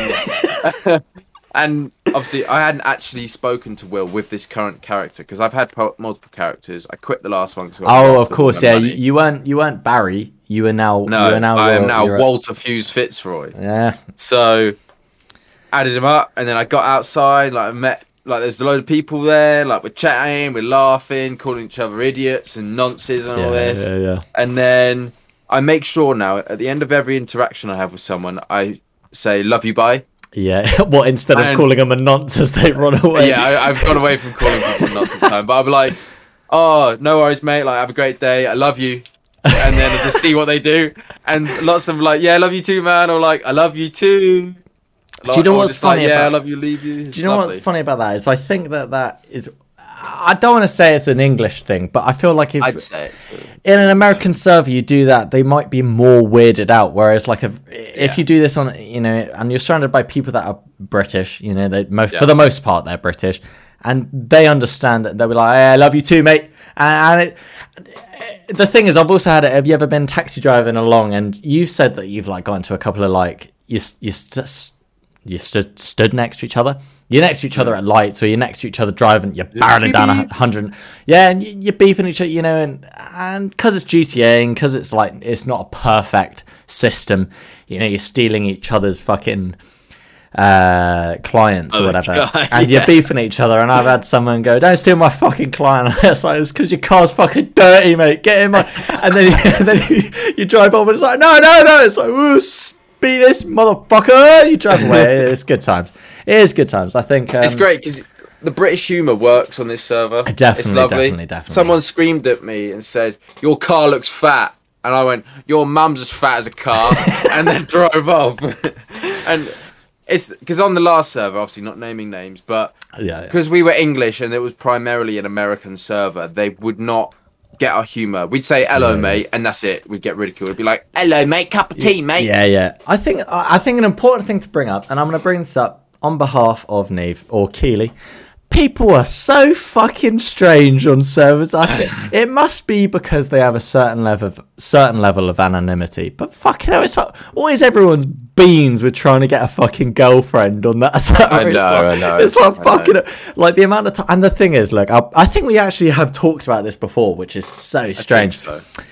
[SPEAKER 1] And obviously, I hadn't actually spoken to Will with this current character because I've had multiple characters. I quit the last one.
[SPEAKER 2] Of course, yeah. You weren't Barry. You are now.
[SPEAKER 1] I am now Walter Fuse Fitzroy.
[SPEAKER 2] Yeah.
[SPEAKER 1] So, added him up, and then I got outside. I met there's a load of people there. We're chatting, we're laughing, calling each other idiots and nonsense and all this.
[SPEAKER 2] Yeah.
[SPEAKER 1] And then I make sure now at the end of every interaction I have with someone, I say "love you, bye."
[SPEAKER 2] Yeah, what, instead of calling them a nonce as they run away?
[SPEAKER 1] Yeah, I've gone away from calling people a nonce all the time, but I'll be like, oh, no worries, mate, have a great day, I love you, and then I'll just see what they do, and lots of them yeah, I love you too, man, or I love you too.
[SPEAKER 2] Do you know what's funny about...
[SPEAKER 1] Yeah, I love you, leave you.
[SPEAKER 2] Do you know what's funny about that is I think that is... I don't want to say it's an English thing, but I feel like if
[SPEAKER 1] I'd say it's too.
[SPEAKER 2] In an American server you do that, they might be more weirded out. Whereas, if you do this on, and you're surrounded by people that are British, for the most part they're British, and they understand that they'll be like, hey, "I love you too, mate." And the thing is, I've also had it. Have you ever been taxi driving along, and you said that you've gone into a couple of you stood next to each other. You're next to each other at lights, or you're next to each other driving. You're barreling down 100. Yeah, and you're beeping each other, and because it's GTA and because it's not a perfect system, you're stealing each other's fucking clients or whatever, and you're beefing each other, and I've had someone go, don't steal my fucking client. It's like, it's because your car's fucking dirty, mate, get in my and then you drive off and it's like, no, it's like, ooh, beat this motherfucker, you drive away. It's good times. It is good times. I think
[SPEAKER 1] it's great because the British humour works on this server.
[SPEAKER 2] Definitely,
[SPEAKER 1] it's lovely.
[SPEAKER 2] Definitely.
[SPEAKER 1] Someone screamed at me and said, your car looks fat. And I went, your mum's as fat as a car. And then drove off. And it's because on the last server, obviously not naming names, but because we were English and it was primarily an American server, they would not get our humour. We'd say, hello, mate, and that's it. We'd get ridiculed. It'd be like, hello, mate, cup of tea, mate.
[SPEAKER 2] Yeah. I think an important thing to bring up, and I'm going to bring this up on behalf of Neve or Keely. People are so fucking strange on servers. I think it must be because they have a certain level of anonymity. But fucking hell, it's like, what is everyone's beans with trying to get a fucking girlfriend on that server?
[SPEAKER 1] I know.
[SPEAKER 2] It's like fucking like the amount of time. And the thing is, look, I think we actually have talked about this before, which is so strange.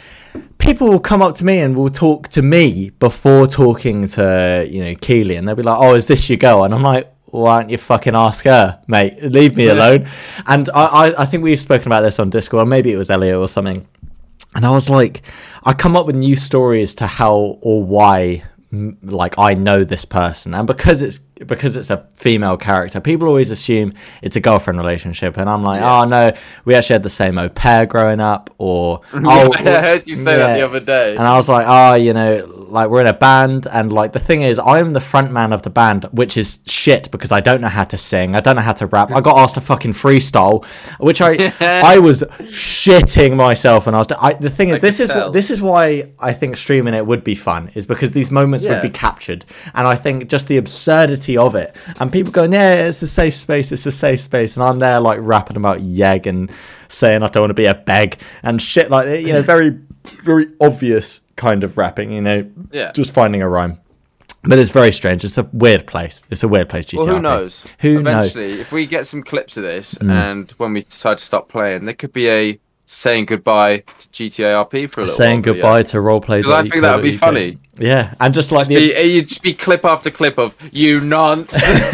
[SPEAKER 2] People will come up to me and will talk to me before talking to Keely, and they'll be like, "Oh, is this your girl?" And I'm like, why don't you fucking ask her, mate? Leave me alone. And I think we've spoken about this on Discord, or maybe it was Elliot or something. And I was like, I come up with new stories to how or why, like, I know this person. And because it's a female character, people always assume it's a girlfriend relationship. And I'm like, oh no, we actually had the same au pair growing up, or
[SPEAKER 1] I heard you say that the other day.
[SPEAKER 2] And I was like, like, we're in a band, and like the thing is, I'm the front man of the band, which is shit because I don't know how to sing, I don't know how to rap. I got asked to fucking freestyle, which I was shitting myself, and the thing is, this is why I think streaming it would be fun, is because these moments would be captured, and I think just the absurdity of it, and people going, it's a safe space, and I'm there like rapping about Yeg and saying I don't want to be a beg and shit like that, very, very obvious kind of rapping, just finding a rhyme. But it's very strange. It's a weird place. GTA.
[SPEAKER 1] Well, who knows? Eventually, if we get some clips of this, and when we decide to stop playing, there could be a saying goodbye to GTA RP for a little while.
[SPEAKER 2] Saying goodbye to roleplay.
[SPEAKER 1] Because I think that would be funny.
[SPEAKER 2] Yeah, and just like
[SPEAKER 1] you'd just be clip after clip of you nonce.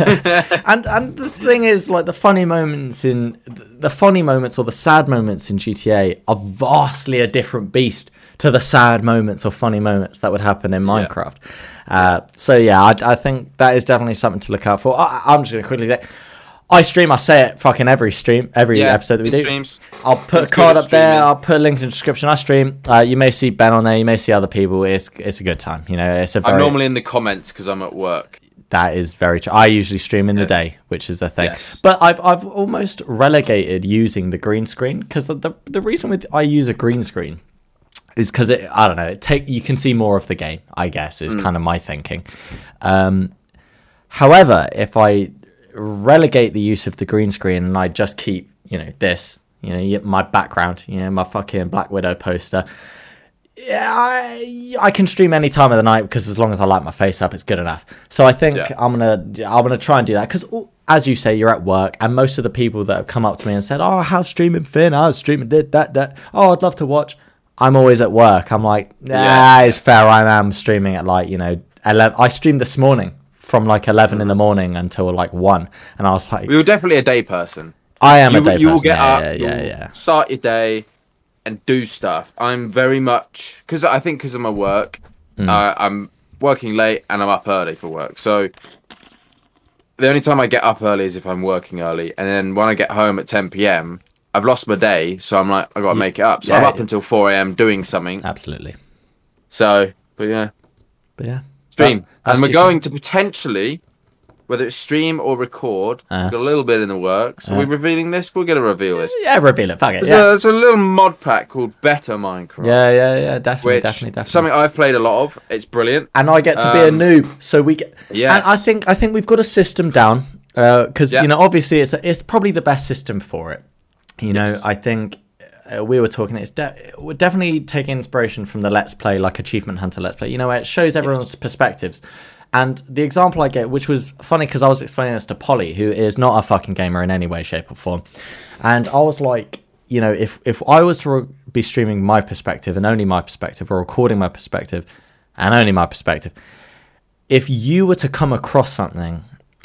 [SPEAKER 2] and the thing is, like, the funny moments or the sad moments in GTA are vastly a different beast to the sad moments or funny moments that would happen in Minecraft. I think that is definitely something to look out for. I'm just going to quickly say, I stream, I say it fucking every episode that we do.
[SPEAKER 1] Streams.
[SPEAKER 2] I'll put a card up there, I'll put a link in the description. I stream. You may see Ben on there, you may see other people. It's a good time. I'm
[SPEAKER 1] normally in the comments because I'm at work.
[SPEAKER 2] That is very true. I usually stream in the day, which is the thing. Yes. But I've almost relegated using the green screen, because the reason I use a green screen is because I don't know, you can see more of the game, I guess, is kind of my thinking. However, if I relegate the use of the green screen and I just keep, this, my background, my fucking Black Widow poster, I can stream any time of the night, because as long as I light my face up, it's good enough. So I think I'm gonna try and do that, because as you say, you're at work, and most of the people that have come up to me and said, "Oh, how's streaming Finn? I was streaming that. Oh, I'd love to watch." I'm always at work. I'm like, it's fair. I am streaming at 11. I streamed this morning from 11 in the morning until 1, and I was like,
[SPEAKER 1] you're definitely a day person.
[SPEAKER 2] I am a day person.
[SPEAKER 1] You will get up, start your day, and do stuff. I'm very much, because of my work, I'm working late and I'm up early for work. So the only time I get up early is if I'm working early, and then when I get home at 10 p.m. I've lost my day, so I'm like, I've got to make it up. So I'm up until 4 a.m. doing something.
[SPEAKER 2] Absolutely.
[SPEAKER 1] So, but yeah. Stream. And we're going to potentially, whether it's stream or record, we've got a little bit in the works. Are we revealing this? We're going to reveal this.
[SPEAKER 2] Yeah, reveal it. Fuck it.
[SPEAKER 1] There's a little mod pack called Better Minecraft.
[SPEAKER 2] Yeah. Definitely.
[SPEAKER 1] Something I've played a lot of. It's brilliant.
[SPEAKER 2] And I get to be a noob, so we get. Yes. And I think we've got a system down, because obviously it's probably the best system for it. I think we were talking, we're definitely taking inspiration from the Let's Play, like Achievement Hunter Let's Play, where it shows everyone's perspectives. And the example I get, which was funny because I was explaining this to Polly, who is not a fucking gamer in any way, shape or form. And I was like, if I was to be streaming my perspective and only my perspective, or recording my perspective and only my perspective, if you were to come across something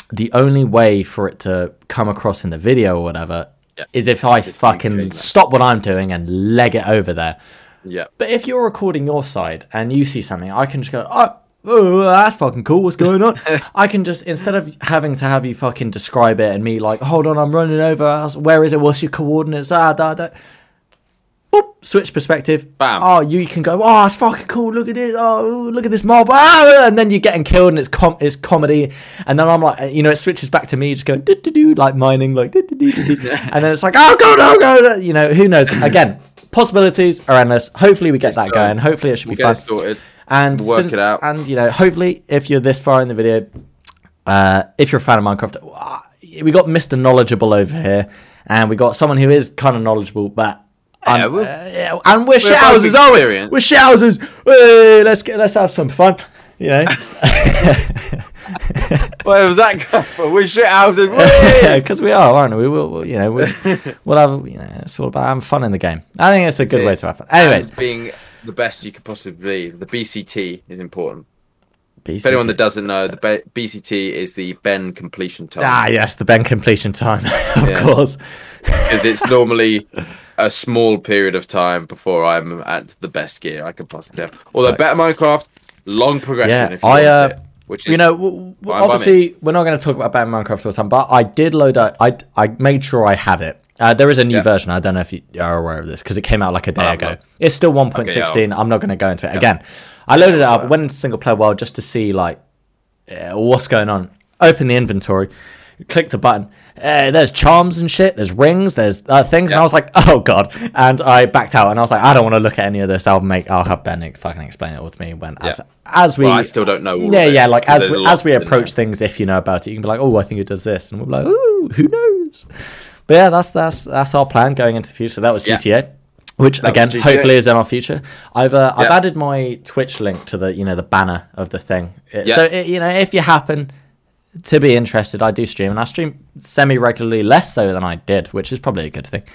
[SPEAKER 2] the only way for it to come across in the video or whatever is if I fucking stop what I'm doing and leg it over there.
[SPEAKER 1] Yeah.
[SPEAKER 2] But if you're recording your side and you see something, I can just go, oh, that's fucking cool. What's going on? I can just, instead of having to have you fucking describe it and me like, hold on, I'm running over. Where is it? What's your coordinates? Boop, switch perspective.
[SPEAKER 1] Bam.
[SPEAKER 2] Oh, you can go, oh, it's fucking cool. Look at this. Oh, look at this mob. Ah! And then you're getting killed and it's comedy. And then I'm like, it switches back to me just going, do like mining, like, and then it's like, oh, go. Who knows? Again, possibilities are endless. Hopefully we get that going. Hopefully it should be fun.
[SPEAKER 1] Get it sorted.
[SPEAKER 2] And
[SPEAKER 1] work it out.
[SPEAKER 2] And, hopefully if you're this far in the video, if you're a fan of Minecraft, we got Mr. Knowledgeable over here. And we got someone who is kind of knowledgeable, but... and we're shithouses, are we? We're shithouses. Hey, let's have some fun,
[SPEAKER 1] Where was that going from? We're shithouses.
[SPEAKER 2] Yeah, because we are, aren't we? We'll have. It's all about having fun in the game. I think it's a good way to have fun. Anyway,
[SPEAKER 1] and being the best you could possibly be. The BCT is important.
[SPEAKER 2] BCT.
[SPEAKER 1] If anyone that doesn't know, the BCT is the Ben completion time.
[SPEAKER 2] Ah, yes, the Ben completion time, of course.
[SPEAKER 1] Because it's normally a small period of time before I'm at the best gear I could possibly have. Although better Minecraft, long progression if you want it. Which is
[SPEAKER 2] obviously we're not going to talk about better Minecraft all the time, but I did load up. I made sure I have it. There is a new version. I don't know if you are aware of this because it came out like a day ago. It's still 1.16. I'm not going to go into it again. I loaded it up, went into single player world just to see like what's going on. Open the inventory, clicked a button. There's charms and shit. There's rings. There's things, and I was like, oh god. And I backed out, and I was like, I don't want to look at any of this. I'll have Ben fucking explain it all to me when as we.
[SPEAKER 1] Well, I still don't know.
[SPEAKER 2] Like as we approach things, if you know about it, you can be like, oh, I think it does this, and we'll be like, oh, who knows? But yeah, that's our plan going into the future. That was GTA. Which again, hopefully, is in our future. I've added my Twitch link to the the banner of the thing. So if you happen to be interested, I do stream, and I stream semi-regularly, less so than I did, which is probably a good thing.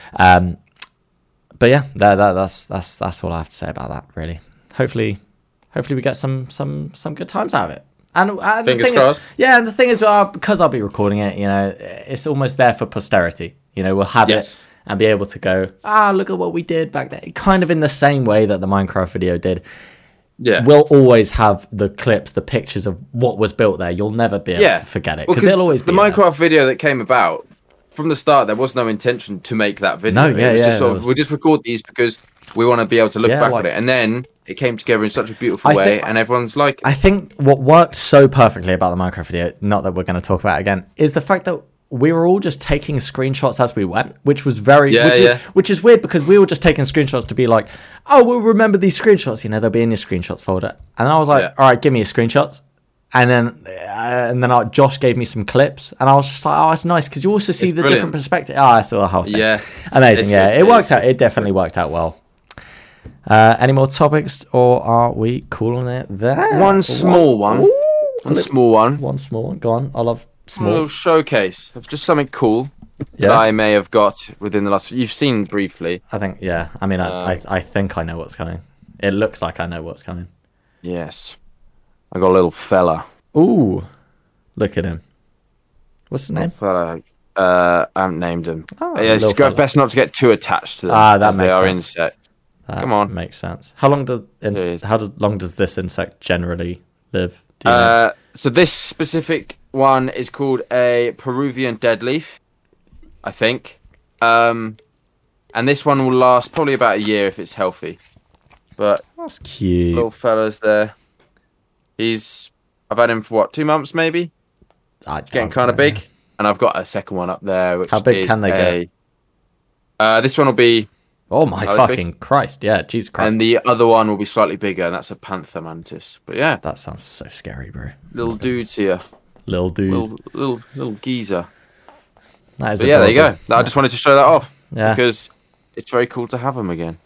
[SPEAKER 2] But yeah, that's all I have to say about that. Really, hopefully we get some good times out of it. And
[SPEAKER 1] fingers crossed.
[SPEAKER 2] And the thing is, because I'll be recording it, it's almost there for posterity. We'll have it and be able to go, look at what we did back then, kind of in the same way that the Minecraft video did.
[SPEAKER 1] Yeah,
[SPEAKER 2] we'll always have the clips, the pictures of what was built there. You'll never be able to forget it because it'll always be
[SPEAKER 1] the Minecraft video that came about. From the start, there was no intention to make that video.
[SPEAKER 2] No,
[SPEAKER 1] We'll just record these because we want to be able to look back at it, and then it came together in such a beautiful way, and everyone's like,
[SPEAKER 2] I think what worked so perfectly about the Minecraft video, not that we're going to talk about it again, is the fact that we were all just taking screenshots as we went, which was which is weird because we were just taking screenshots to be like, oh, we'll remember these screenshots. They'll be in your screenshots folder. And I was like, all right, give me your screenshots. And then Josh gave me some clips, and I was just like, oh, it's nice because you also see the different perspective. Oh, I saw the whole thing. Yeah, amazing. It worked out. It definitely worked out well. Any more topics, or are we calling it there?
[SPEAKER 1] One small one. One small one. Go on.
[SPEAKER 2] I love small.
[SPEAKER 1] A little showcase of just something cool that I may have got within the last. You've seen briefly.
[SPEAKER 2] I think. Yeah. I mean, I think I know what's coming. It looks like I know what's coming.
[SPEAKER 1] Yes. I got a little fella.
[SPEAKER 2] Ooh, look at him. What's his name?
[SPEAKER 1] Fella. I haven't named him. Oh, it's best not to get too attached to them.
[SPEAKER 2] That makes sense. They
[SPEAKER 1] are insects. Come on,
[SPEAKER 2] makes sense. How long does this insect generally live?
[SPEAKER 1] So this specific one is called a Peruvian deadleaf, I think. And this one will last probably about a year if it's healthy. But
[SPEAKER 2] that's cute.
[SPEAKER 1] Little fella's there. I've had him for 2 months maybe. Getting kind of big, and I've got a second one up there. Which
[SPEAKER 2] how big can they
[SPEAKER 1] get? This one will be.
[SPEAKER 2] Oh my fucking Christ! Yeah, Jesus Christ.
[SPEAKER 1] And the other one will be slightly bigger, and that's a panther mantis. But yeah,
[SPEAKER 2] that sounds so scary, bro.
[SPEAKER 1] Little dudes here.
[SPEAKER 2] Little dude.
[SPEAKER 1] Little geezer.
[SPEAKER 2] That is.
[SPEAKER 1] But yeah, there you go. I just wanted to show that off because it's very cool to have them again.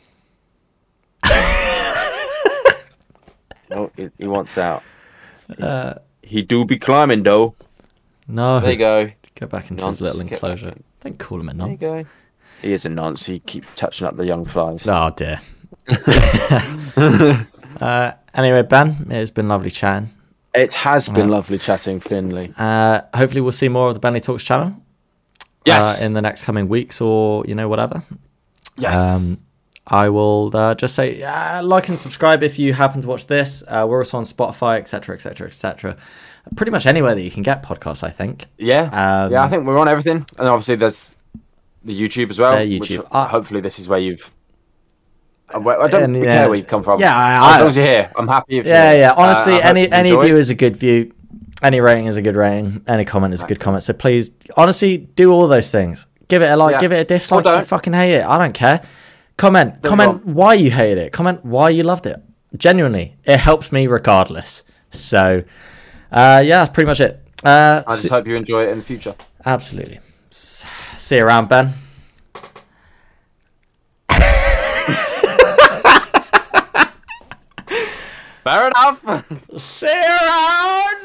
[SPEAKER 1] Oh, he wants out. He do be climbing though.
[SPEAKER 2] No.
[SPEAKER 1] There you go.
[SPEAKER 2] Go back into his little enclosure. Don't call him a nonce.
[SPEAKER 1] There you go. He is a nonce. He keeps touching up the young flies.
[SPEAKER 2] Oh dear. Anyway, Ben, it's been lovely chatting.
[SPEAKER 1] It has been lovely chatting, Finley.
[SPEAKER 2] Hopefully we'll see more of the Bentley Talks channel.
[SPEAKER 1] Yes.
[SPEAKER 2] In the next coming weeks or, whatever.
[SPEAKER 1] Yes.
[SPEAKER 2] I will just say like and subscribe if you happen to watch this. We're also on Spotify, etc., etc., etc. Pretty much anywhere that you can get podcasts, I think.
[SPEAKER 1] Yeah. I think we're on everything. And obviously there's the YouTube as well.
[SPEAKER 2] YouTube.
[SPEAKER 1] Which, hopefully this is where you've... I don't care where you've come from.
[SPEAKER 2] Yeah,
[SPEAKER 1] as long as you're here, I'm happy.
[SPEAKER 2] Honestly, any view is a good view. Any rating is a good rating. Any comment is a good comment. So please, honestly, do all those things. Give it a like, give it a dislike. If you fucking hate it, I don't care. Comment why you hated it. Comment why you loved it. Genuinely, it helps me regardless. So, that's pretty much it.
[SPEAKER 1] I just hope you enjoy it in the future.
[SPEAKER 2] Absolutely. See you around, Ben.
[SPEAKER 1] Fair enough.
[SPEAKER 2] See you around.